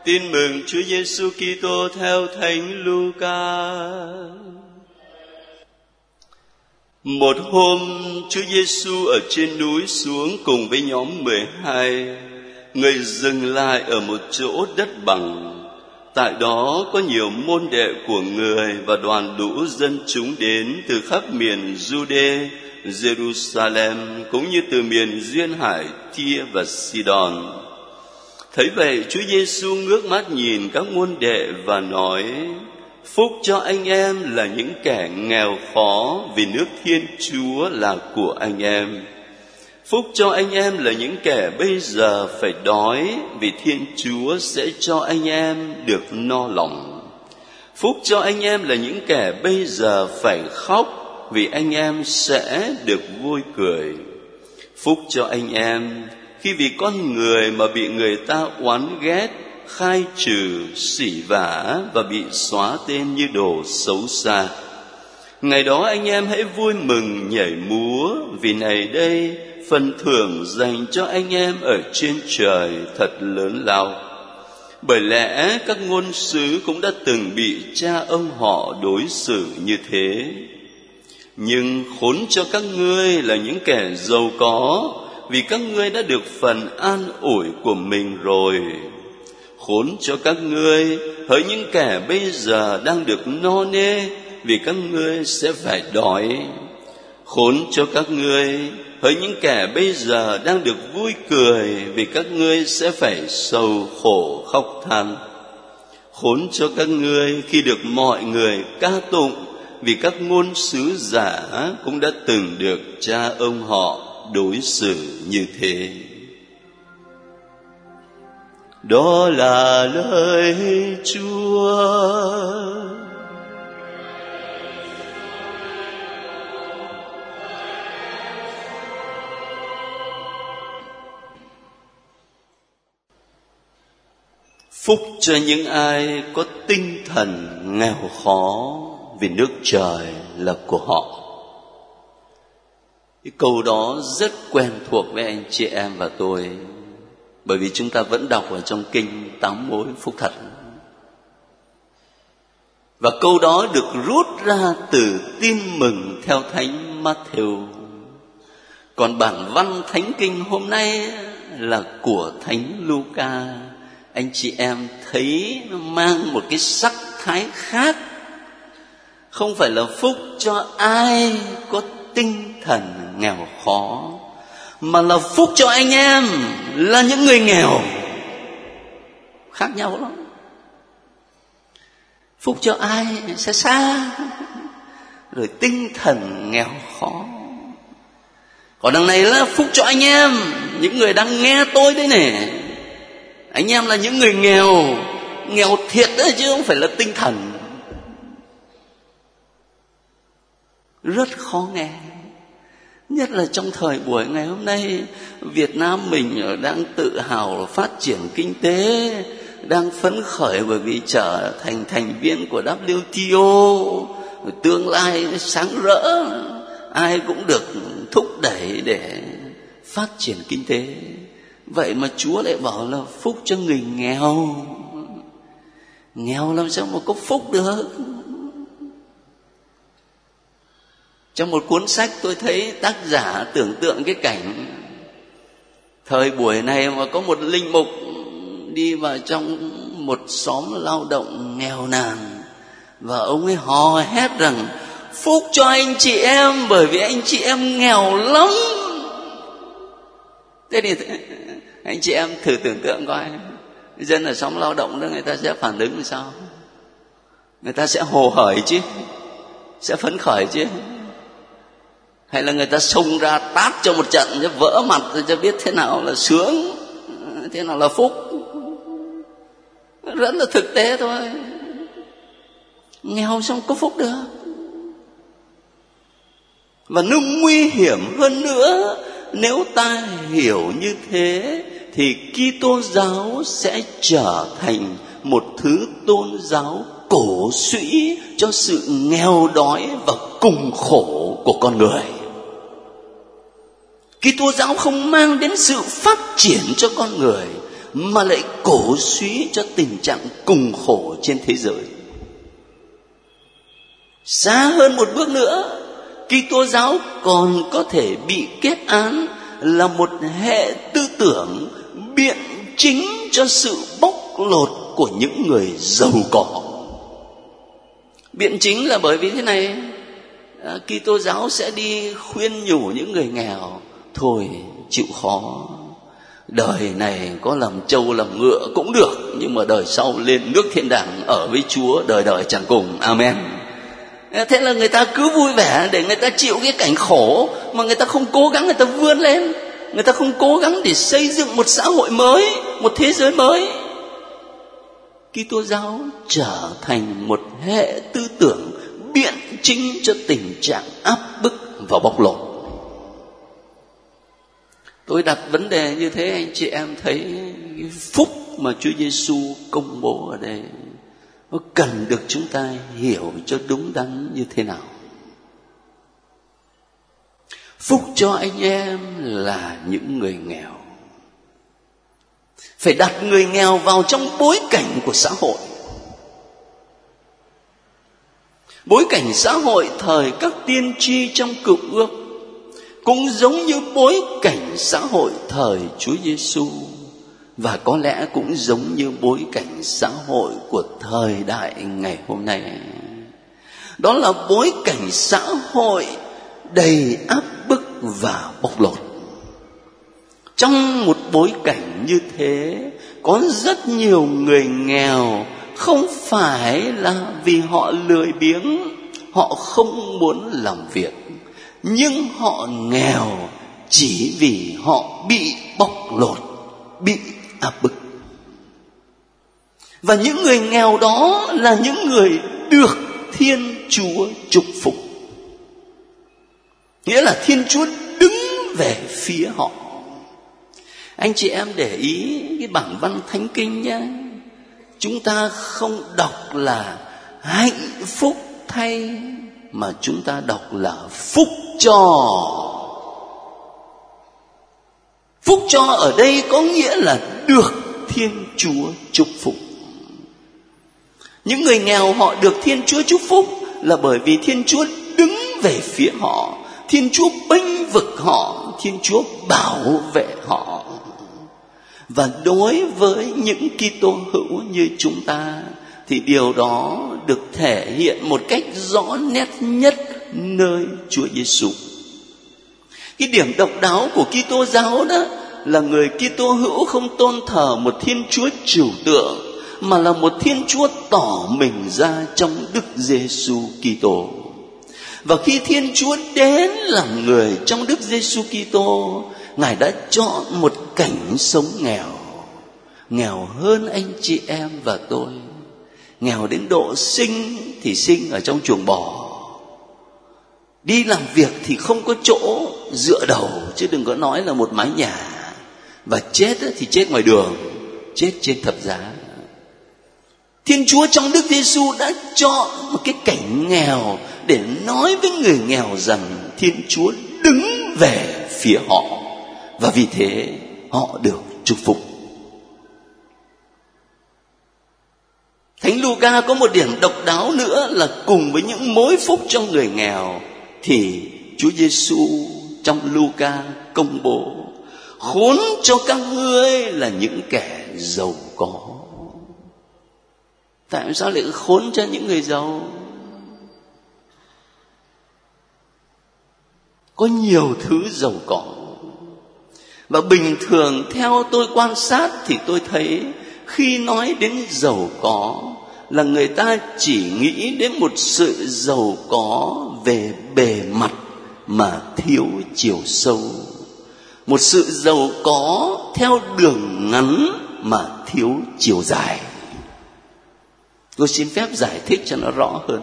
Tin mừng Chúa Giêsu Kitô theo Thánh Luca. Một hôm, Chúa Giêsu ở trên núi xuống cùng với nhóm 12. Người dừng lại ở một chỗ đất bằng. Tại đó có nhiều môn đệ của người và đoàn lũ dân chúng đến từ khắp miền Giu-đê, Jerusalem cũng như từ miền duyên hải Tia và Sidon. Thấy vậy, Chúa Giêsu ngước mắt nhìn các môn đệ và nói: Phúc cho anh em là những kẻ nghèo khó, vì nước Thiên Chúa là của anh em. Phúc cho anh em là những kẻ bây giờ phải đói, vì Thiên Chúa sẽ cho anh em được no lòng. Phúc cho anh em là những kẻ bây giờ phải khóc, vì anh em sẽ được vui cười. Phúc cho anh em khi vì con người mà bị người ta oán ghét, khai trừ, sỉ vả và bị xóa tên như đồ xấu xa. Ngày đó anh em hãy vui mừng nhảy múa, vì này đây phần thưởng dành cho anh em ở trên trời thật lớn lao. Bởi lẽ các ngôn sứ cũng đã từng bị cha ông họ đối xử như thế. Nhưng khốn cho các ngươi là những kẻ giàu có, vì các ngươi đã được phần an ủi của mình rồi. Khốn cho các ngươi hỡi những kẻ bây giờ đang được no nê, vì các ngươi sẽ phải đói. Khốn cho các ngươi hỡi những kẻ bây giờ đang được vui cười, vì các ngươi sẽ phải sầu khổ khóc than. Khốn cho các ngươi khi được mọi người ca tụng, vì các ngôn sứ giả cũng đã từng được cha ông họ đối xử như thế. Đó là lời Chúa. Phúc cho những ai có tinh thần nghèo khó, vì nước trời là của họ. Cái câu đó rất quen thuộc với anh chị em và tôi, bởi vì chúng ta vẫn đọc ở trong kinh 8 mối phúc thật. Và câu đó được rút ra từ tin mừng theo Thánh Matthew. Còn bản văn Thánh Kinh hôm nay là của Thánh Luca. Anh chị em thấy nó mang một cái sắc thái khác. Không phải là phúc cho ai có tinh thần nghèo khó, mà là phúc cho anh em là những người nghèo. Khác nhau lắm. Phúc cho ai sẽ xa, rồi tinh thần nghèo khó. Còn đằng này là phúc cho anh em, những người đang nghe tôi đấy nè. Anh em là những người nghèo, nghèo thiệt đấy chứ không phải là tinh thần. Rất khó nghe. Nhất là trong thời buổi ngày hôm nay, Việt Nam mình đang tự hào phát triển kinh tế, đang phấn khởi bởi vì trở thành thành viên của WTO, tương lai sáng rỡ, ai cũng được thúc đẩy để phát triển kinh tế. Vậy mà Chúa lại bảo là phúc cho người nghèo. Nghèo làm sao mà có phúc được? Trong một cuốn sách tôi thấy tác giả tưởng tượng cái cảnh thời buổi này mà có một linh mục đi vào trong một xóm lao động nghèo nàn, và ông ấy hò hét rằng phúc cho anh chị em bởi vì anh chị em nghèo lắm. Thế thì anh chị em thử tưởng tượng coi, dân ở xóm lao động đó người ta sẽ phản ứng làm sao? Người ta sẽ hồ hởi chứ, sẽ phấn khởi chứ, hay là người ta xông ra tát cho một trận cho vỡ mặt rồi cho biết thế nào là sướng, thế nào là phúc? Rất là thực tế thôi. Nghèo xong có phúc được. Và nó nguy hiểm hơn nữa, nếu ta hiểu như thế thì Kitô giáo sẽ trở thành một thứ tôn giáo cổ suỹ cho sự nghèo đói và cùng khổ của con người. Kitô giáo không mang đến sự phát triển cho con người, mà lại cổ suý cho tình trạng cùng khổ trên thế giới. Xa hơn một bước nữa, Kitô giáo còn có thể bị kết án là một hệ tư tưởng biện chính cho sự bóc lột của những người giàu có. Biện chính là bởi vì thế này, Kitô giáo sẽ đi khuyên nhủ những người nghèo: thôi chịu khó, đời này có làm trâu làm ngựa cũng được, nhưng mà đời sau lên nước thiên đàng ở với Chúa đời đời chẳng cùng. Amen. Thế là người ta cứ vui vẻ để người ta chịu cái cảnh khổ, mà người ta không cố gắng người ta vươn lên, người ta không cố gắng để xây dựng một xã hội mới, một thế giới mới. Kitô giáo trở thành một hệ tư tưởng biện chính cho tình trạng áp bức và bóc lột. Tôi đặt vấn đề như thế, anh chị em thấy cái phúc mà Chúa Giêsu công bố ở đây nó cần được chúng ta hiểu cho đúng đắn như thế nào. Phúc cho anh em là những người nghèo. Phải đặt người nghèo vào trong bối cảnh của xã hội. Bối cảnh xã hội thời các tiên tri trong Cựu Ước cũng giống như bối cảnh xã hội thời Chúa Giêsu, và có lẽ cũng giống như bối cảnh xã hội của thời đại ngày hôm nay. Đó là bối cảnh xã hội đầy áp bức và bóc lột. Trong một bối cảnh như thế, có rất nhiều người nghèo không phải là vì họ lười biếng, họ không muốn làm việc, nhưng họ nghèo chỉ vì họ bị bóc lột, bị áp bức. Và những người nghèo đó là những người được Thiên Chúa chúc phúc. Nghĩa là Thiên Chúa đứng về phía họ. Anh chị em để ý cái bản văn Thánh Kinh nhé. Chúng ta không đọc là hạnh phúc thay, mà chúng ta đọc là phúc cho. Phúc cho ở đây có nghĩa là được Thiên Chúa chúc phúc. Những người nghèo họ được Thiên Chúa chúc phúc là bởi vì Thiên Chúa đứng về phía họ, Thiên Chúa bênh vực họ, Thiên Chúa bảo vệ họ. Và đối với những Kitô hữu như chúng ta thì điều đó được thể hiện một cách rõ nét nhất nơi Chúa Giêsu. Cái điểm độc đáo của Kitô giáo đó là người Kitô hữu không tôn thờ một Thiên Chúa trừu tượng, mà là một Thiên Chúa tỏ mình ra trong Đức Giêsu Kitô. Và khi Thiên Chúa đến làm người trong Đức Giêsu Kitô, Ngài đã chọn một cảnh sống nghèo, nghèo hơn anh chị em và tôi, nghèo đến độ sinh thì sinh ở trong chuồng bò, đi làm việc thì không có chỗ dựa đầu, chứ đừng có nói là một mái nhà, và chết thì chết ngoài đường, chết trên thập giá. Thiên Chúa trong Đức Giêsu đã chọn một cái cảnh nghèo để nói với người nghèo rằng Thiên Chúa đứng về phía họ, và vì thế họ được chúc phúc. Thánh Luca có một điểm độc đáo nữa là cùng với những mối phúc cho người nghèo thì Chúa Giêsu trong Luca công bố: khốn cho các ngươi là những kẻ giàu có. Tại sao lại khốn cho những người giàu? Có nhiều thứ giàu có, và bình thường theo tôi quan sát thì tôi thấy khi nói đến giàu có là người ta chỉ nghĩ đến một sự giàu có về bề mặt mà thiếu chiều sâu, một sự giàu có theo đường ngắn mà thiếu chiều dài. Tôi xin phép giải thích cho nó rõ hơn.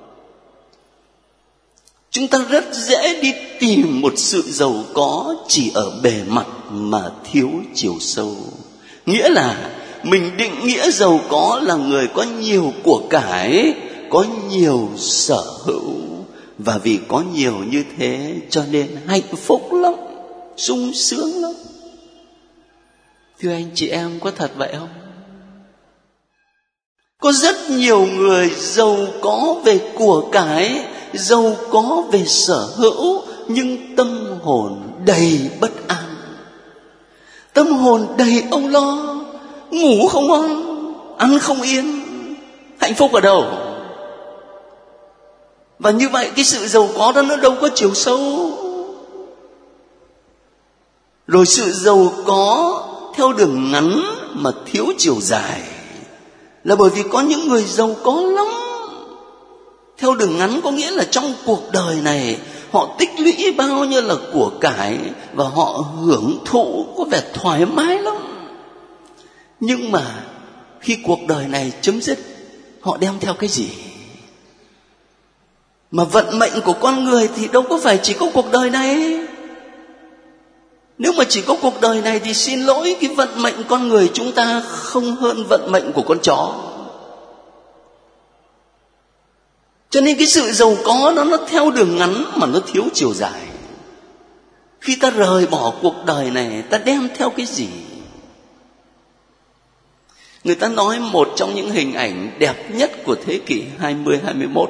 Chúng ta rất dễ đi tìm một sự giàu có chỉ ở bề mặt mà thiếu chiều sâu. Nghĩa là mình định nghĩa giàu có là người có nhiều của cải, có nhiều sở hữu, và vì có nhiều như thế cho nên hạnh phúc lắm, sung sướng lắm. Thưa anh chị em, có thật vậy không? Có rất nhiều người giàu có về của cải, giàu có về sở hữu, nhưng tâm hồn đầy bất an, tâm hồn đầy âu lo, ngủ không ngon, ăn không yên. Hạnh phúc ở đâu? Và như vậy cái sự giàu có đó nó đâu có chiều sâu. Rồi sự giàu có theo đường ngắn mà thiếu chiều dài là bởi vì có những người giàu có lắm. Theo đường ngắn có nghĩa là trong cuộc đời này họ tích lũy bao nhiêu là của cải và họ hưởng thụ có vẻ thoải mái lắm. Nhưng mà khi cuộc đời này chấm dứt, họ đem theo cái gì? Mà vận mệnh của con người thì đâu có phải chỉ có cuộc đời này. Nếu mà chỉ có cuộc đời này thì xin lỗi, cái vận mệnh con người chúng ta không hơn vận mệnh của con chó. Cho nên cái sự giàu có đó nó theo đường ngắn mà nó thiếu chiều dài. Khi ta rời bỏ cuộc đời này, ta đem theo cái gì? Người ta nói một trong những hình ảnh đẹp nhất của thế kỷ 20-21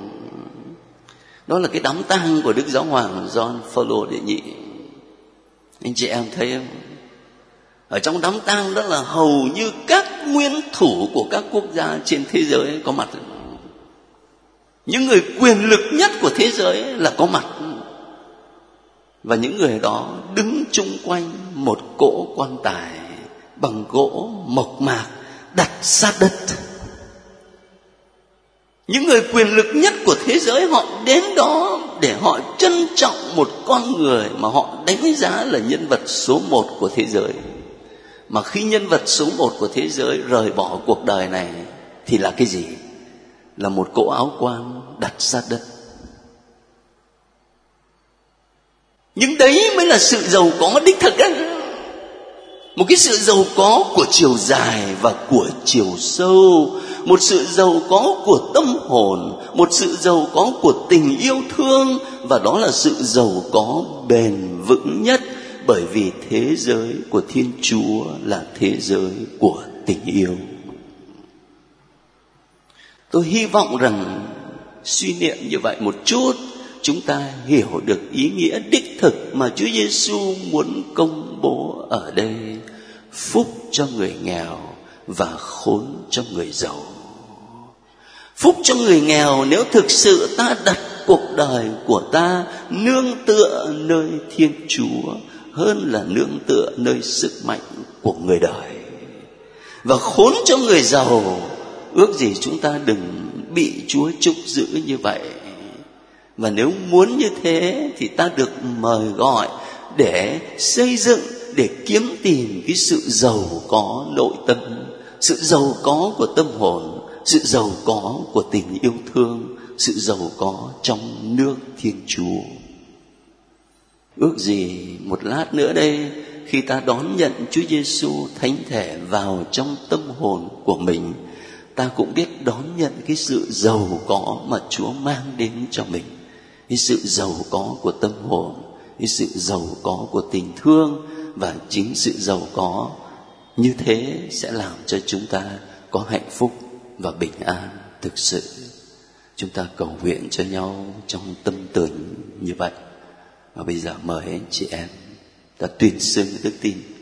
đó là cái đám tang của Đức Giáo hoàng John Paul đệ nhị. Anh chị em thấy không? Ở trong đám tang đó là hầu như các nguyên thủ của các quốc gia trên thế giới có mặt. Những người quyền lực nhất của thế giới là có mặt. Và những người đó đứng chung quanh một cỗ quan tài bằng gỗ mộc mạc đặt sát đất. Những người quyền lực nhất của thế giới họ đến đó để họ trân trọng một con người mà họ đánh giá là nhân vật số 1 của thế giới. Mà khi nhân vật số 1 của thế giới rời bỏ cuộc đời này thì là cái gì? Là một cỗ áo quan đặt sát đất. Nhưng đấy mới là sự giàu có đích thực ấy. Một cái sự giàu có của chiều dài và của chiều sâu, một sự giàu có của tâm hồn, một sự giàu có của tình yêu thương, và đó là sự giàu có bền vững nhất, bởi vì thế giới của Thiên Chúa là thế giới của tình yêu. Tôi hy vọng rằng suy niệm như vậy một chút, chúng ta hiểu được ý nghĩa đích thực mà Chúa Giêsu muốn công bố ở đây. Phúc cho người nghèo và khốn cho người giàu. Phúc cho người nghèo nếu thực sự ta đặt cuộc đời của ta nương tựa nơi Thiên Chúa hơn là nương tựa nơi sức mạnh của người đời. Và khốn cho người giàu, ước gì chúng ta đừng bị Chúa trúc giữ như vậy. Và nếu muốn như thế thì ta được mời gọi để xây dựng, để kiếm tìm cái sự giàu có nội tâm, sự giàu có của tâm hồn, sự giàu có của tình yêu thương, sự giàu có trong nước Thiên Chúa. Ước gì một lát nữa đây, khi ta đón nhận Chúa Giêsu thánh thể vào trong tâm hồn của mình, ta cũng biết đón nhận cái sự giàu có mà Chúa mang đến cho mình. Cái sự giàu có của tâm hồn, cái sự giàu có của tình thương, và chính sự giàu có như thế sẽ làm cho chúng ta có hạnh phúc và bình an thực sự. Chúng ta cầu nguyện cho nhau trong tâm tình như vậy. Và bây giờ mời anh chị em ta tuyên xưng đức tin